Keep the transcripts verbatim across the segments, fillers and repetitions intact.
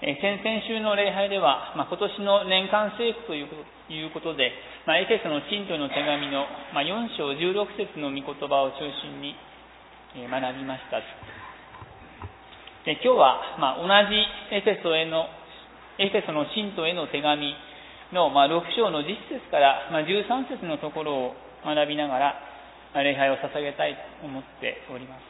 え先々週の礼拝では、まあ、今年の年間聖句ということで、まあ、エフェソの信徒への手紙の、まあ、よん章じゅうろく節の御言葉を中心に学びました。で今日は、まあ、同じエフェソへのエフェソの信徒への手紙の、まあ、ろく章のじゅっ節から、まあ、じゅうさん節のところを学びながら、まあ、礼拝を捧げたいと思っております。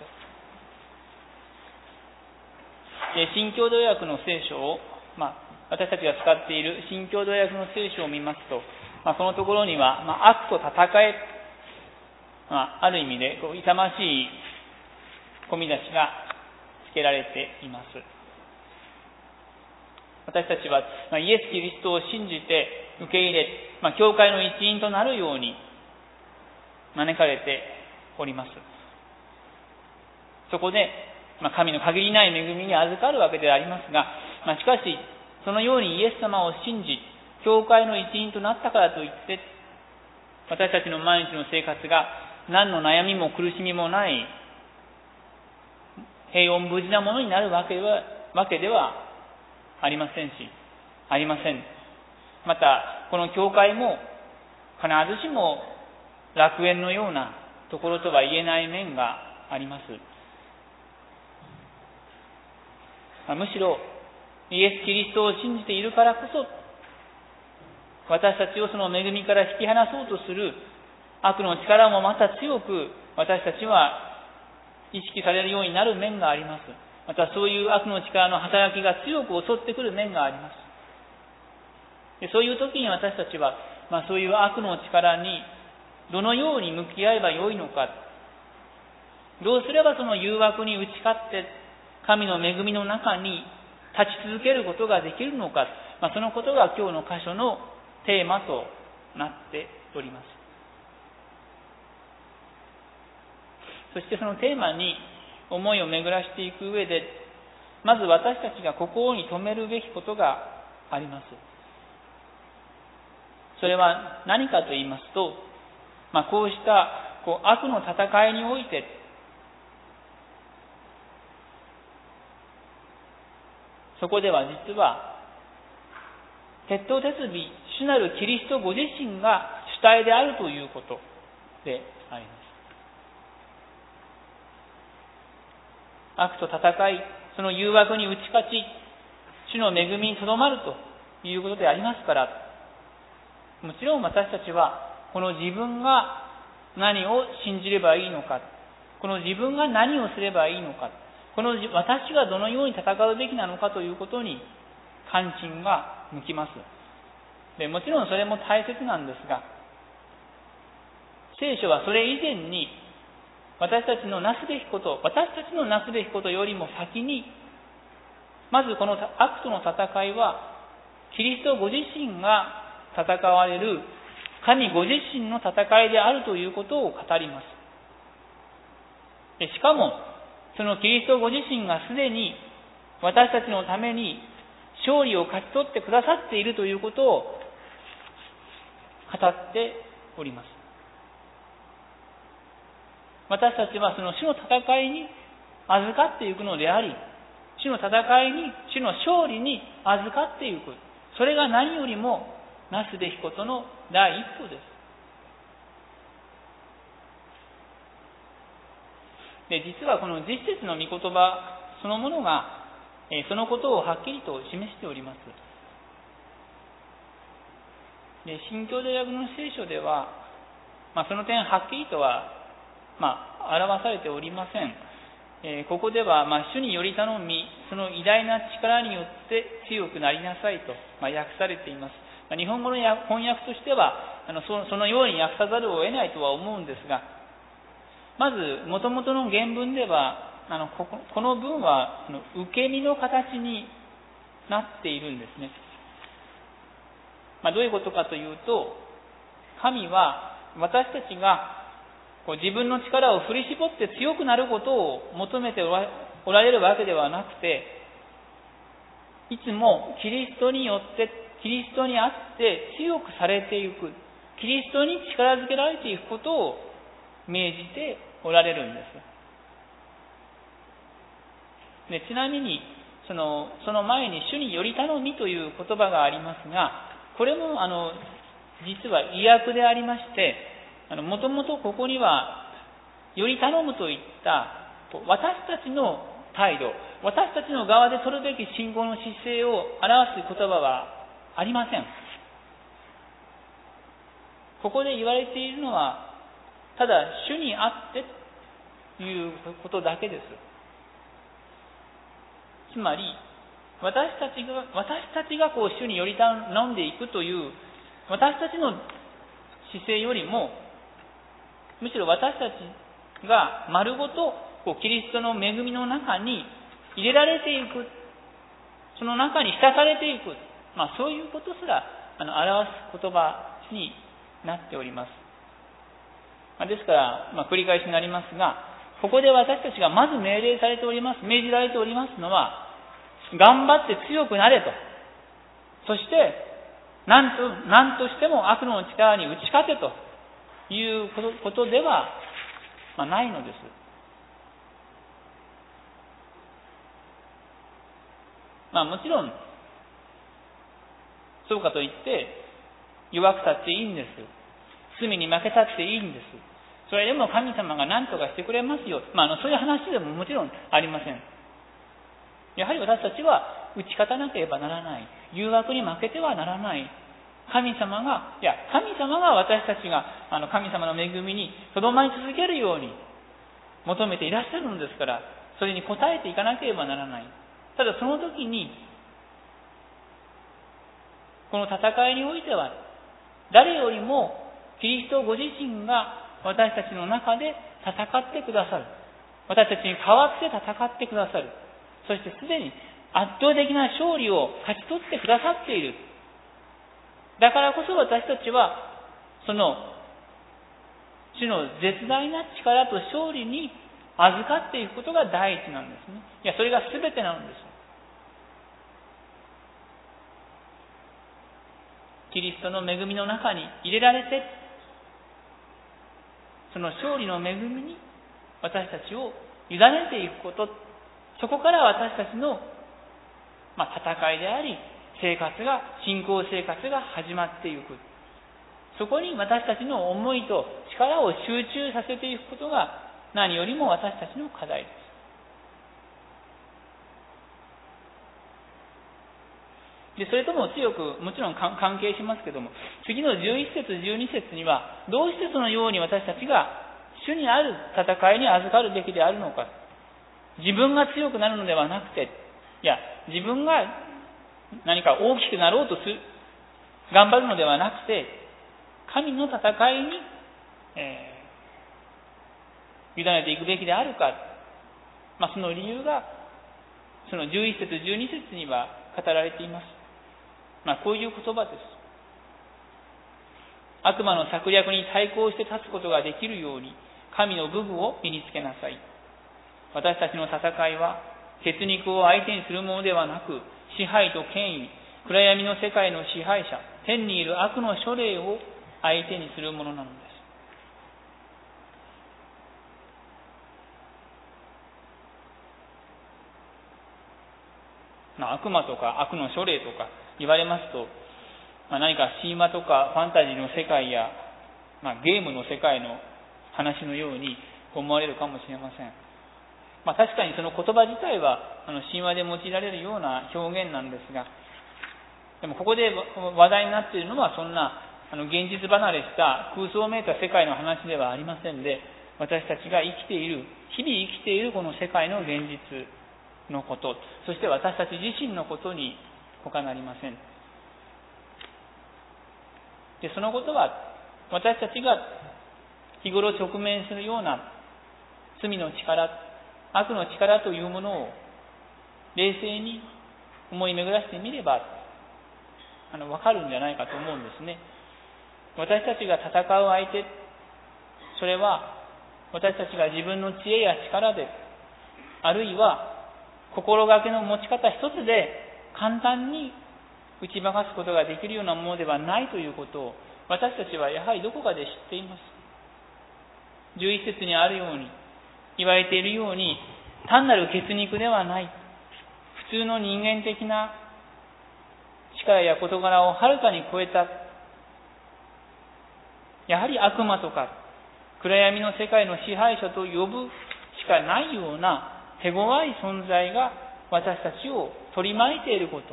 で新共同訳の聖書を、まあ、私たちが使っている新共同訳の聖書を見ますと、まあ、そのところには、まあ、悪と戦え、まあ、ある意味でこう勇ましい込み出しがつけられています。私たちは、まあ、イエス・キリストを信じて受け入れ、まあ、教会の一員となるように招かれております。そこで、まあ、神の限りない恵みに預かるわけでありますが、まあ、しかしそのようにイエス様を信じ教会の一員となったからといって私たちの毎日の生活が何の悩みも苦しみもない平穏無事なものになるわけは、わけではありませんしありません。またこの教会も必ずしも楽園のようなところとは言えない面があります。むしろイエス・キリストを信じているからこそ私たちをその恵みから引き離そうとする悪の力もまた強く私たちは意識されるようになる面があります。またそういう悪の力の働きが強く襲ってくる面があります。でそういう時に私たちは、まあ、そういう悪の力にどのように向き合えばよいのか、どうすればその誘惑に打ち勝って神の恵みの中に立ち続けることができるのか、まあ、そのことが今日の箇所のテーマとなっております。そしてそのテーマに思いを巡らしていく上で、まず私たちが心に留めるべきことがあります。それは何かと言いますと、まあ、こうしたこう悪の戦いにおいてそこでは実は鉄頭鉄尾主なるキリストご自身が主体であるということであります。悪と戦い、その誘惑に打ち勝ち、主の恵みにとどまるということでありますから、もちろん私たちはこの自分が何を信じればいいのか、この自分が何をすればいいのか、この私がどのように戦うべきなのかということに関心が向きます。でもちろんそれも大切なんですが、聖書はそれ以前に私たちのなすべきこと、私たちのなすべきことよりも先に、まずこの悪との戦いはキリストご自身が戦われる神ご自身の戦いであるということを語ります。でしかもそのキリストご自身がすでに私たちのために勝利を勝ち取ってくださっているということを語っております。私たちはその主の戦いに預かっていくのであり、主の戦いに、主の勝利に預かっていく。それが何よりもなすべきことの第一歩です。で実はこの実節の御言葉そのものが、えー、そのことをはっきりと示しております。で新共同訳の聖書では、まあ、その点はっきりとは、まあ、表されておりません。えー、ここでは、まあ、主により頼みその偉大な力によって強くなりなさいと、まあ、訳されています。まあ、日本語の翻訳としてはあの そ, そのように訳さざるを得ないとは思うんですが、まず元々の原文ではあの こ, この文は受け身の形になっているんですね。まあ、どういうことかというと、神は私たちがこう自分の力を振り絞って強くなることを求めてお ら, おられるわけではなくて、いつもキリストによってキリストにあって強くされていく、キリストに力づけられていくことを命じておられるんです。でちなみにその、その前に主により頼みという言葉がありますが、これもあの実は意訳でありまして、もともとここにはより頼むといった私たちの態度、私たちの側で取るべき信仰の姿勢を表す言葉はありません。ここで言われているのは、ただ主にあってということだけです。つまり、私たちが、私たちがこう主により頼んでいくという、私たちの姿勢よりも、むしろ私たちが丸ごとこうキリストの恵みの中に入れられていく、その中に浸されていく、まあそういうことすらあの表す言葉になっております。ですから、まあ、繰り返しになりますが、ここで私たちがまず命令されております、命じられておりますのは、頑張って強くなれと。そして、何と、何としても悪の力に打ち勝てということでは、まあ、ないのです。まあもちろん、そうかといって、弱くたっていいんです。罪に負けたっていいんです。それでも神様が何とかしてくれますよ。まあ、あのそういう話でももちろんありません。やはり私たちは打ち勝たなければならない。誘惑に負けてはならない。神様が、いや、神様が私たちがあの神様の恵みにとどまり続けるように求めていらっしゃるのですから、それに応えていかなければならない。ただその時に、この戦いにおいては、誰よりもキリストご自身が私たちの中で戦ってくださる。私たちに代わって戦ってくださる。そしてすでに圧倒的な勝利を勝ち取ってくださっている。だからこそ私たちは、その主の絶大な力と勝利に預かっていくことが第一なんですね。いや、それが全てなのです。キリストの恵みの中に入れられて、その勝利の恵みに私たちを委ねていくこと、そこから私たちの、まあ、戦いであり、生活が、信仰生活が始まっていく。そこに私たちの思いと力を集中させていくことが何よりも私たちの課題です。で、それとも強く、もちろん関係しますけども、次のじゅういち節、じゅうに節には、どうしてそのように私たちが主にある戦いに預かるべきであるのか。自分が強くなるのではなくて、いや、自分が何か大きくなろうとする、頑張るのではなくて、神の戦いに、えー、委ねていくべきであるか。まあ、その理由が、そのじゅういち節、じゅうに節には語られています。まあ、こういう言葉です。悪魔の策略に対抗して立つことができるように、神の武具を身につけなさい。私たちの戦いは、血肉を相手にするものではなく、支配と権威、暗闇の世界の支配者、天にいる悪の諸霊を相手にするものなのです。まあ、悪魔とか悪の諸霊とか言われますと、まあ、何か神話とかファンタジーの世界や、まあ、ゲームの世界の話のように思われるかもしれません。まあ、確かにその言葉自体はあの神話で用いられるような表現なんですが、でもここで話題になっているのはそんなあの現実離れした空想めいた世界の話ではありませんで、私たちが生きている、日々生きているこの世界の現実のこと、そして私たち自身のことに他なりません。で、そのことは私たちが日頃直面するような罪の力、悪の力というものを冷静に思い巡らしてみればあの分かるんじゃないかと思うんですね。私たちが戦う相手、それは私たちが自分の知恵や力で、あるいは心がけの持ち方一つで簡単に打ち負かすことができるようなものではないということを私たちはやはりどこかで知っています。じゅういち節にあるように言われているように、単なる血肉ではない、普通の人間的な力や事柄をはるかに超えた、やはり悪魔とか暗闇の世界の支配者と呼ぶしかないような手強い存在が私たちを取り巻いていること、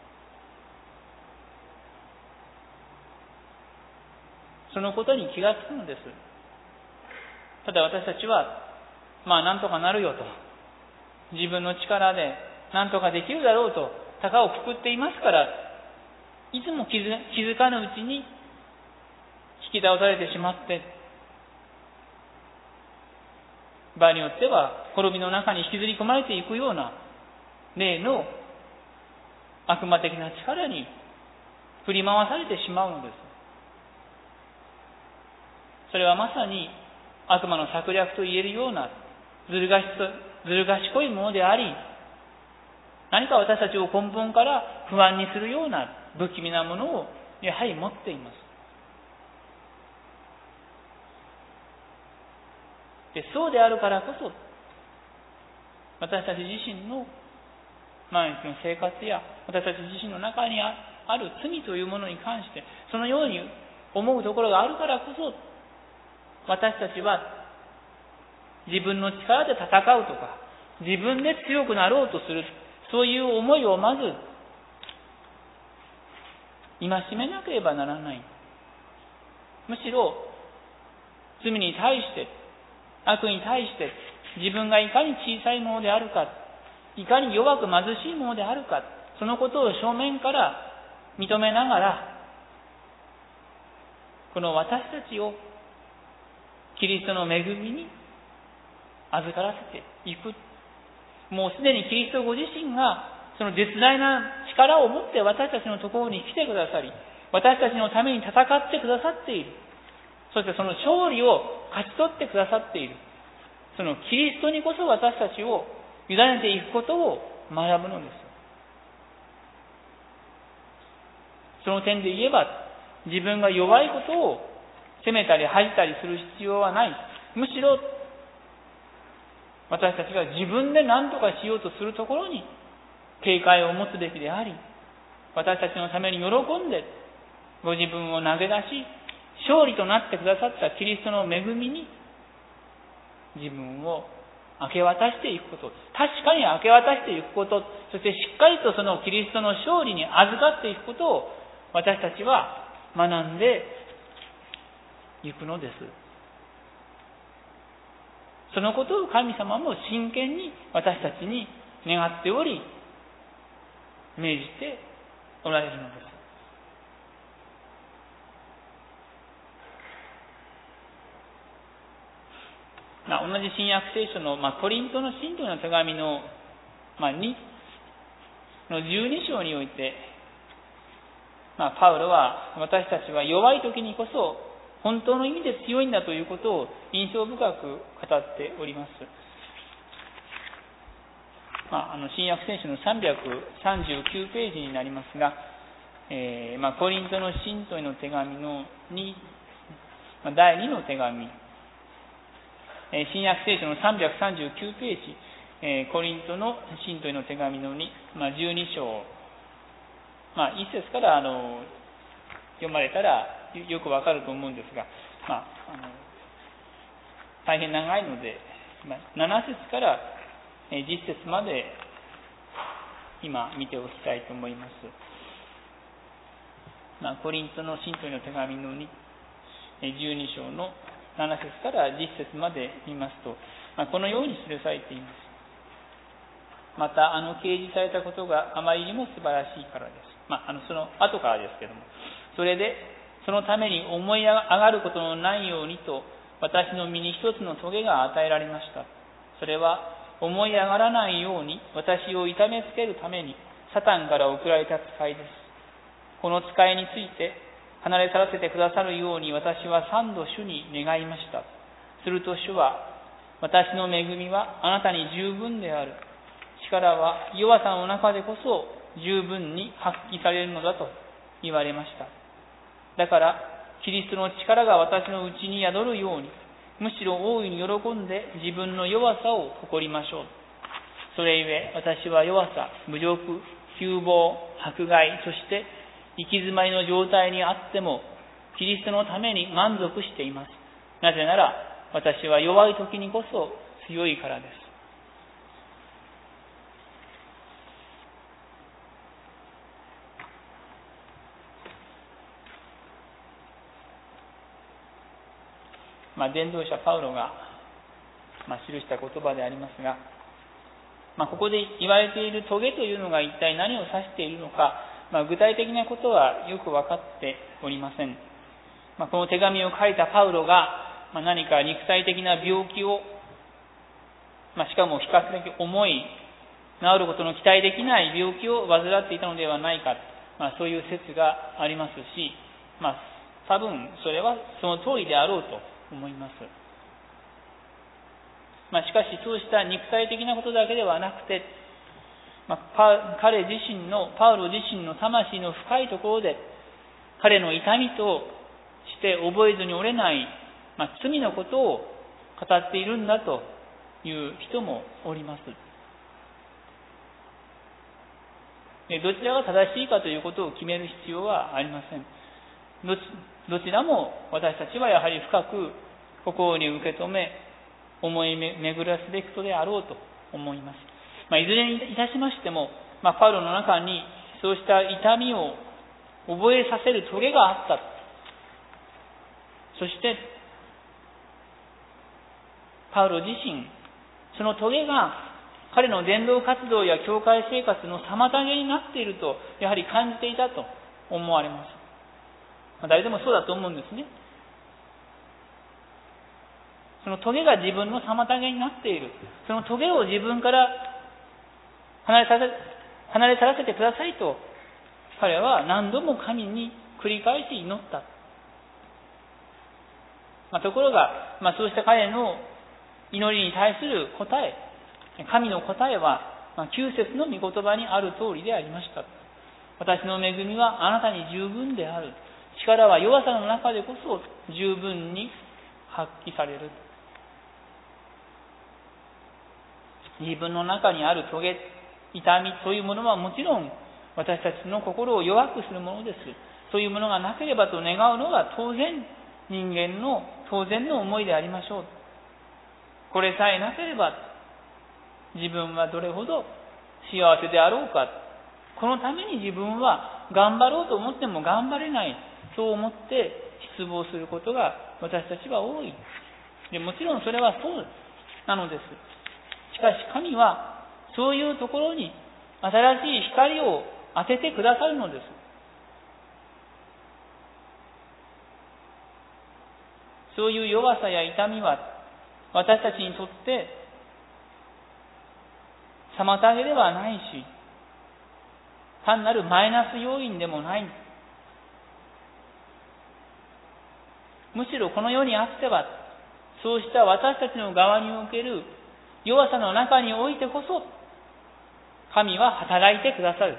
そのことに気がつくのです。ただ私たちは、まあなんとかなるよと、自分の力でなんとかできるだろうと高をくくっていますから、いつも気づ、気づかぬうちに引き倒されてしまって、場合によっては滅びの中に引きずり込まれていくような霊の悪魔的な力に振り回されてしまうのです。それはまさに悪魔の策略と言えるようなずる賢い、ずる賢いものであり、何か私たちを根本から不安にするような不気味なものをやはり持っています。で、そうであるからこそ、私たち自身の毎日の生活や私たち自身の中にある罪というものに関して、そのように思うところがあるからこそ、私たちは自分の力で戦うとか、自分で強くなろうとする、そういう思いをまず戒めなければならない。むしろ罪に対して、悪に対して自分がいかに小さいものであるか、いかに弱く貧しいものであるか、そのことを正面から認めながら、この私たちをキリストの恵みに預からせていく。もうすでにキリストご自身がその絶大な力を持って私たちのところに来てくださり、私たちのために戦ってくださっている。そしてその勝利を勝ち取ってくださっている。そのキリストにこそ私たちを委ねていくことを学ぶのです。その点で言えば、自分が弱いことを責めたり恥じたりする必要はない。むしろ私たちが自分で何とかしようとするところに警戒を持つべきであり、私たちのために喜んでご自分を投げ出し、勝利となってくださったキリストの恵みに自分を明け渡していくこと、確かに明け渡していくこと、そしてしっかりとそのキリストの勝利に預かっていくことを私たちは学んでいくのです。そのことを神様も真剣に私たちに願っており、命じておられるのです。まあ、同じ新約聖書の、まあ、コリントの信徒の手紙の、まあ、にのじゅうに章において、まあ、パウロは私たちは弱い時にこそ本当の意味で強いんだということを印象深く語っております。まあ、あの新約聖書のさんびゃくさんじゅうきゅうページになりますが、えーまあ、コリントの信徒への手紙のに、まあ、だいにの手紙、えー、新約聖書のさんびゃくさんじゅうきゅうページ、えー、コリントの信徒への手紙のに、まあ、じゅうに章、まあ、いっ節からあの読まれたらよくわかると思うんですが、まあ、あの大変長いので、まあ、なな節からじゅっ節まで今見ておきたいと思います。まあ、コリントの信徒への手紙のにじゅうに章のなな節からじゅっ節まで見ますと、まあ、このように記されています。またあの掲示されたことがあまりにも素晴らしいからです。まあ、あのその後からですけども、それでそのために思い上がることのないようにと私の身に一つの棘が与えられました。それは思い上がらないように私を痛めつけるためにサタンから送られた使いです。この使いについて離れ去らせてくださるように私は三度主に願いました。すると主は、私の恵みはあなたに十分である。力は弱さの中でこそ十分に発揮されるのだと言われました。だからキリストの力が私のうちに宿るように、むしろ大いに喜んで自分の弱さを誇りましょう。 それゆえ私は弱さ、侮辱、窮乏、迫害、そして行き詰まりの状態にあってもキリストのために満足しています。なぜなら私は弱い時にこそ強いからです。まあ、伝道者パウロが、まあ、記した言葉でありますが、まあ、ここで言われている棘というのが一体何を指しているのか、まあ、具体的なことはよく分かっておりません。まあ、この手紙を書いたパウロが、まあ、何か肉体的な病気を、まあ、しかも比較的重い、治ることの期待できない病気を患っていたのではないか、まあ、そういう説がありますし、まあ、多分それはその通りであろうと思います。まあ、しかしそうした肉体的なことだけではなくて、まあ、彼自身のパウロ自身の魂の深いところで彼の痛みとして覚えずに折れない、まあ、罪のことを語っているんだという人もおります。でどちらが正しいかということを決める必要はありません。どち、どちらも私たちはやはり深く心に受け止め思い巡らすべきことであろうと思います。まあ、いずれにいたしましても、まあ、パウロの中にそうした痛みを覚えさせる棘があった。そしてパウロ自身、その棘が彼の伝道活動や教会生活の妨げになっているとやはり感じていたと思われます。まあ、誰でもそうだと思うんですね。その棘が自分の妨げになっている。その棘を自分から離れさせ、離れ去らせてくださいと彼は何度も神に繰り返し祈った。まあ、ところが、まあ、そうした彼の祈りに対する答え、神の答えは、まあ、きゅう節の御言葉にある通りでありました。私の恵みはあなたに十分である。力は弱さの中でこそ十分に発揮される。自分の中にある棘、痛みというものはもちろん私たちの心を弱くするものです。そういうものがなければと願うのが当然人間の当然の思いでありましょう。これさえなければ自分はどれほど幸せであろうか。このために自分は頑張ろうと思っても頑張れない。そう思って失望することが私たちは多い。でもちろんそれはそうなのです。しかし神はそういうところに新しい光を当ててくださるのです。そういう弱さや痛みは私たちにとって妨げではないし、単なるマイナス要因でもない。むしろこの世にあっては、そうした私たちの側における弱さの中においてこそ、神は働いてくださる。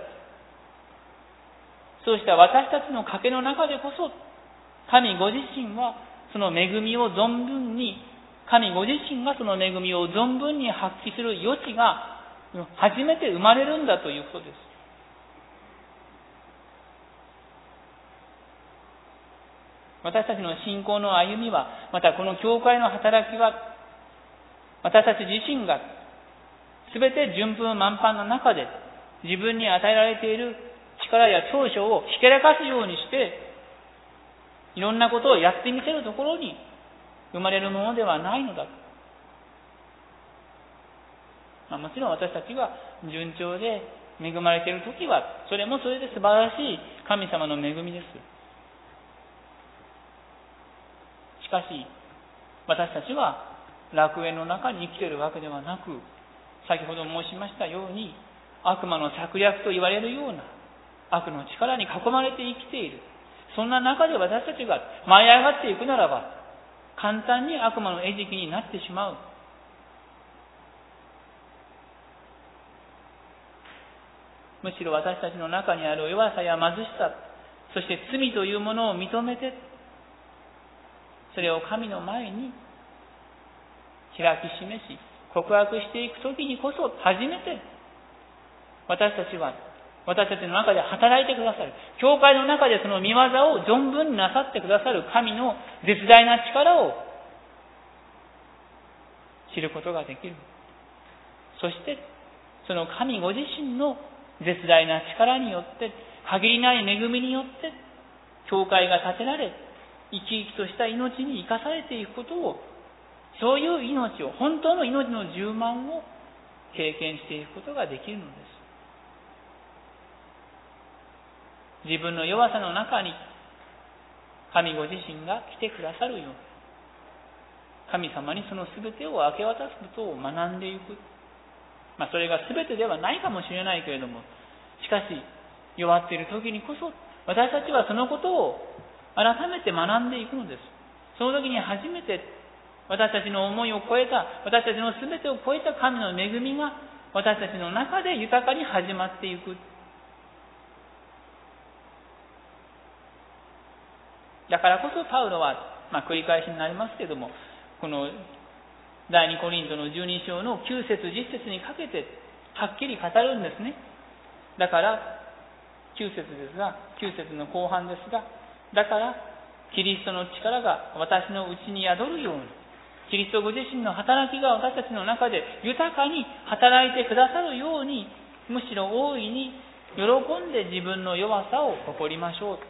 そうした私たちの賭けの中でこそ、神ご自身はその恵みを存分に、神ご自身がその恵みを存分に発揮する余地が初めて生まれるんだということです。私たちの信仰の歩みは、またこの教会の働きは、私たち自身が全て順風満帆の中で自分に与えられている力や長所をひけらかすようにしていろんなことをやってみせるところに生まれるものではないのだ。まあ、もちろん私たちが順調で恵まれているときはそれもそれで素晴らしい神様の恵みです。しかし私たちは楽園の中に生きているわけではなく、先ほど申しましたように悪魔の策略と言われるような悪の力に囲まれて生きている。そんな中で私たちが舞い上がっていくならば簡単に悪魔の餌食になってしまう。むしろ私たちの中にある弱さや貧しさ、そして罪というものを認めて、それを神の前に開き示し告白していくときにこそ初めて私たちは私たちの中で働いてくださる、教会の中でその御業を存分になさってくださる神の絶大な力を知ることができる。そしてその神ご自身の絶大な力によって、限りない恵みによって教会が建てられ、生き生きとした命に生かされていくことを、そういう命を、本当の命の充満を経験していくことができるのです。自分の弱さの中に神ご自身が来てくださるように、神様にその全てを明け渡すことを学んでいく。まあそれが全てではないかもしれないけれども、しかし弱っている時にこそ私たちはそのことを改めて学んでいくのです。その時に初めて私たちの思いを超えた、私たちの全てを超えた神の恵みが私たちの中で豊かに始まっていく。だからこそパウロは、まあ、繰り返しになりますけれども、この第二コリントのじゅうに章のきゅう節じゅっ節にかけてはっきり語るんですね。だからきゅう節ですが、きゅう節の後半ですが、だからキリストの力が私のうちに宿るように、キリストご自身の働きが私たちの中で豊かに働いてくださるように、むしろ大いに喜んで自分の弱さを誇りましょう。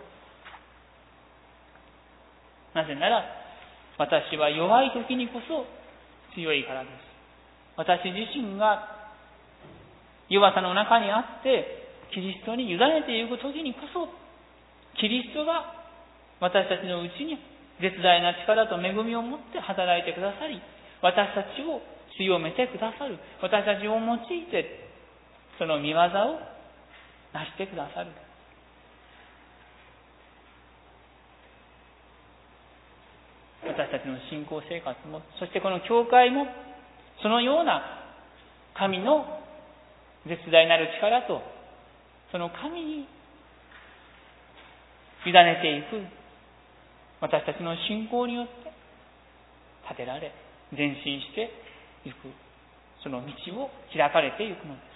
なぜなら私は弱い時にこそ強いからです。私自身が弱さの中にあってキリストに委ねていく時にこそ、キリストが私たちのうちに絶大な力と恵みを持って働いてくださり、私たちを強めてくださる、私たちを用いてその御業をなしてくださる。私たちの信仰生活も、そしてこの教会もそのような神の絶大なる力とその神に委ねていく私たちの信仰によって立てられ、前進していく、その道を開かれていくのです。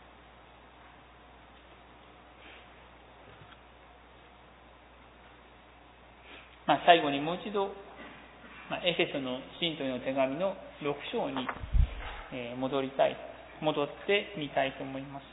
まあ、最後にもう一度、まあ、エフェソの信徒への手紙のろく章に、えー、戻りたい、戻ってみたいと思います。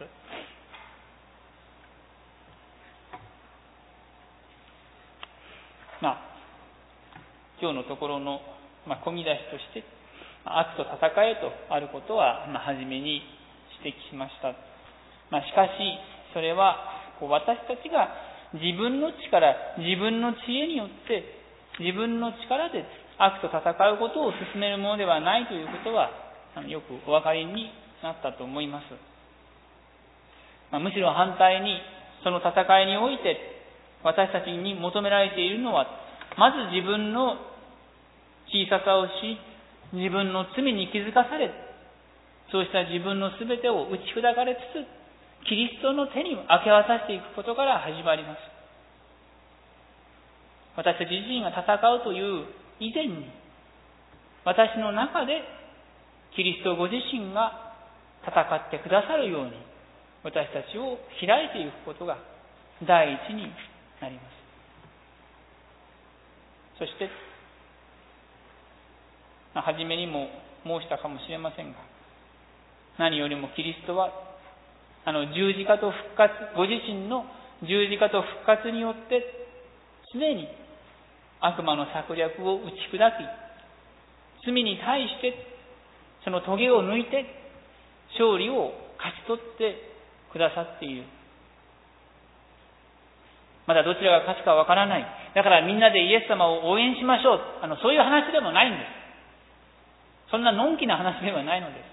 まあ、今日のところの、まあ、込み出しとして、悪と戦えとあることは、まあ、初めに指摘しました。まあ、しかし、それはこう私たちが自分の力、自分の知恵によって、自分の力で悪と戦うことを進めるものではないということは、よくお分かりになったと思います。まあ、むしろ反対に、その戦いにおいて、私たちに求められているのは、まず自分の小ささを知り、自分の罪に気づかされ、そうした自分のすべてを打ち砕かれつつ、キリストの手に明け渡していくことから始まります。私たち自身が戦うという以前に、私の中でキリストご自身が戦ってくださるように、私たちを開いていくことが第一になります。そして、まあ、初めにも申したかもしれませんが、何よりもキリストはあの十字架と復活、ご自身の十字架と復活によってすでに悪魔の策略を打ち砕き、罪に対してその棘を抜いて勝利を勝ち取ってくださっている。まだどちらが勝つかわからない。だからみんなでイエス様を応援しましょう。あのそういう話でもないんです。そんなのんきな話ではないのです。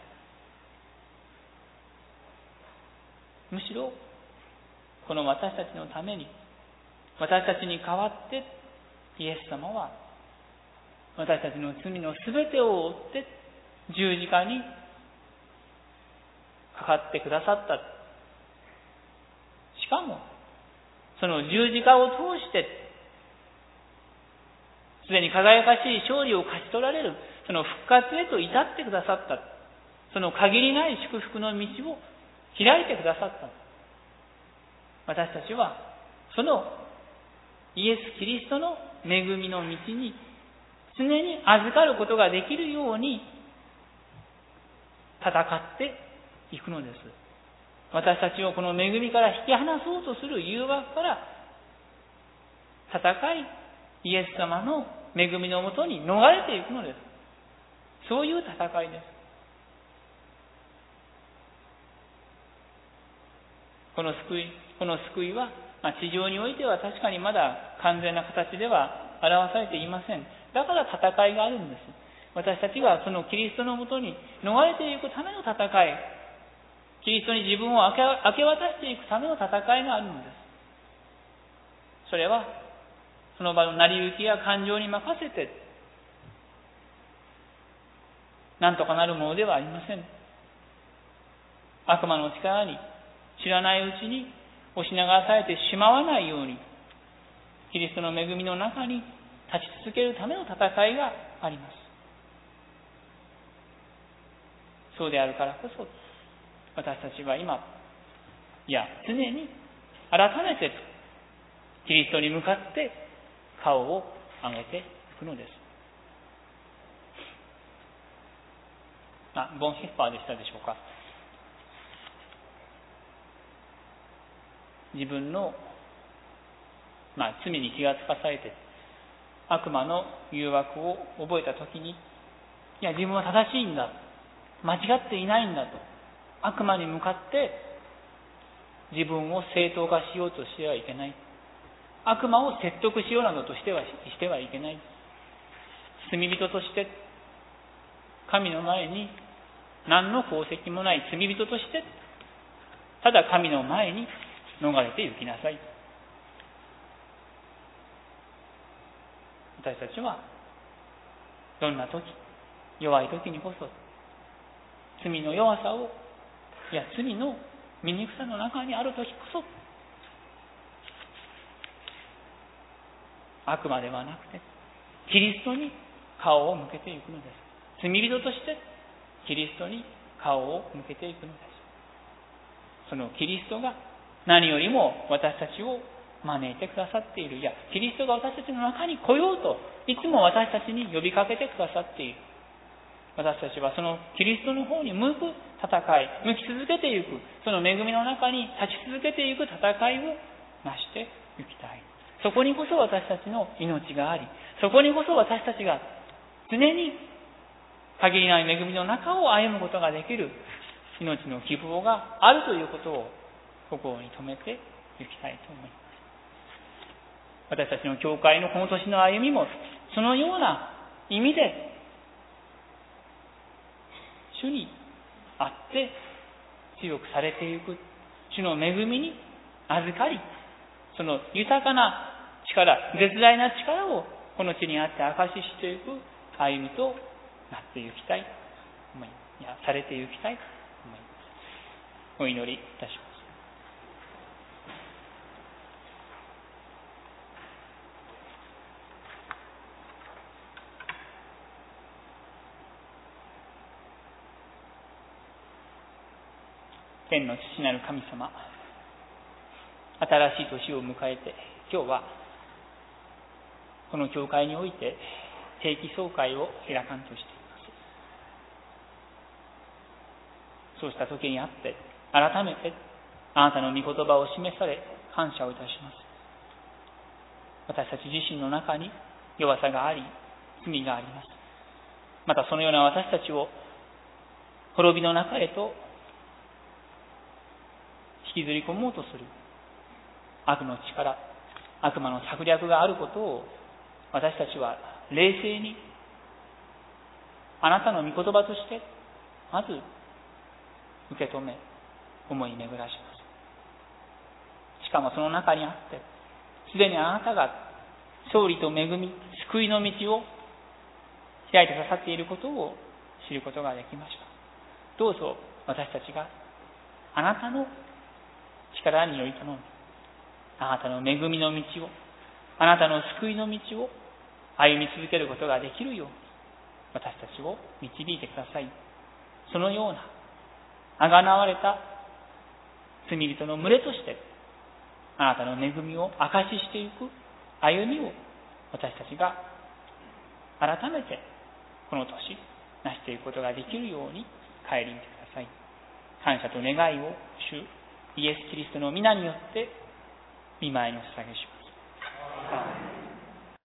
むしろこの私たちのために、私たちに代わってイエス様は私たちの罪のすべてを負って十字架にかかってくださった。しかもその十字架を通してすでに輝かしい勝利を勝ち取られる、その復活へと至ってくださった。 その限りない祝福の道を開いてくださった。私たちはそのイエス・キリストの恵みの道に常に預かることができるように戦っていくのです。私たちをこの恵みから引き離そうとする誘惑から戦い、イエス様の恵みのもとに逃れていくのです。そういう戦いです。この救い、この救いは、まあ、地上においては確かにまだ完全な形では表されていません。だから戦いがあるんです。私たちがそのキリストのもとに逃れていくための戦い、キリストに自分を明け、明け渡していくための戦いがあるのです。それはその場の成り行きや感情に任せてなんとかなるものではありません。悪魔の力に知らないうちに押し流されてしまわないように、キリストの恵みの中に立ち続けるための戦いがあります。そうであるからこそ、私たちは今、いや常に改めてキリストに向かって顔を上げていくのです。あ、ボンヘッパーでしたでしょうか。自分の、まあ、罪に気がつかされて悪魔の誘惑を覚えたときに、いや自分は正しいんだ、間違っていないんだと悪魔に向かって自分を正当化しようとしてはいけない。悪魔を説得しようなどとしてはしてはいけない。罪人として神の前に何の功績もない罪人としてただ神の前に逃れて行きなさい。私たちはどんな時、弱い時にこそ罪の弱さを、いや罪の醜さの中にある時こそ悪魔ではなくてキリストに顔を向けていくのです。罪人としてキリストに顔を向けていくのです。そのキリストが何よりも私たちを招いてくださっている。いや、キリストが私たちの中に来ようといつも私たちに呼びかけてくださっている。私たちはそのキリストの方に向く戦い、向き続けていく、その恵みの中に立ち続けていく戦いをなしていきたい。そこにこそ私たちの命があり、そこにこそ私たちが常に限りない恵みの中を歩むことができる命の希望があるということを心に留めていきたいと思います。私たちの教会のこの年の歩みもそのような意味で主にあって強くされていく、主の恵みに預かり、その豊かな力、絶大な力をこの地にあって証ししていく歩みとなっていきたい思い、いやされていきたいと思います。お祈りいたします。天の父なる神様、新しい年を迎えて今日はこの教会において定期総会を開かんとしています。そうした時にあって改めてあなたの御言葉を示され感謝をいたします。私たち自身の中に弱さがあり罪があります。またそのような私たちを滅びの中へと引きずり込もうとする悪の力、悪魔の策略があることを私たちは冷静にあなたの御言葉としてまず受け止め思い巡らします。しかもその中にあってすでにあなたが勝利と恵み、救いの道を開いてくださっていることを知ることができました。どうぞ私たちがあなたの力により頼み、あなたの恵みの道を、あなたの救いの道を歩み続けることができるように私たちを導いてください。 そのようなあがなわれた罪人の群れとしてあなたの恵みを証ししていく歩みを私たちが改めてこの年成していくことができるように帰り見てください。感謝と願いを主イエス・キリストの皆によって御前にお捧げします。